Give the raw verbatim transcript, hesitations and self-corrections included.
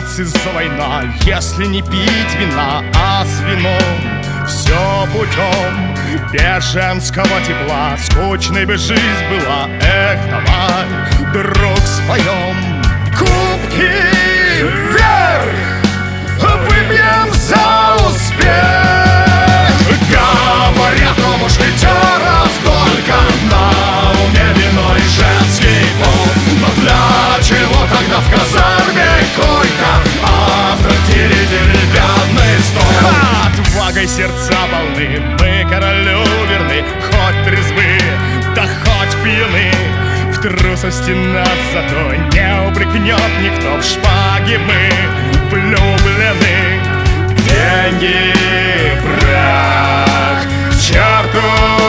нацизм война, если не пить вина, а с вином все путем беженского тепла. Скучной бы жизнь была, эх, давай, друг, споем. Кубки вверх, выпьем за успех. Говорят, о мушкетеров только на уме вино и женский пол. Но для чего тогда в казарме койка, а в трактире деревянный стол? Отвагой сердца полны, мы королю верны, хоть трезвы, да хоть пьяны. В трусости нас зато не упрекнет никто, в шпаге мы влюблены. Деньги, прах, к черту